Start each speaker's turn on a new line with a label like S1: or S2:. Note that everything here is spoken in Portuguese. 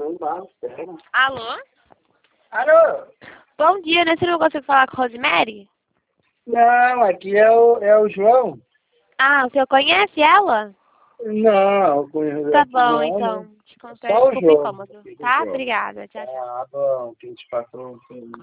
S1: Alô?
S2: Alô?
S1: Bom dia, né? Você não consegue falar com a Rosemary?
S2: Não, aqui é o João.
S1: Ah, o senhor conhece ela?
S2: Não, eu conheço
S1: Tá
S2: o
S1: bom,
S2: João,
S1: então.
S2: né?
S1: Desculpa
S2: Só o
S1: o
S2: João.
S1: incômodo. Tá? Obrigada. Tchau, tchau.
S2: Ah, bom, que a gente passou.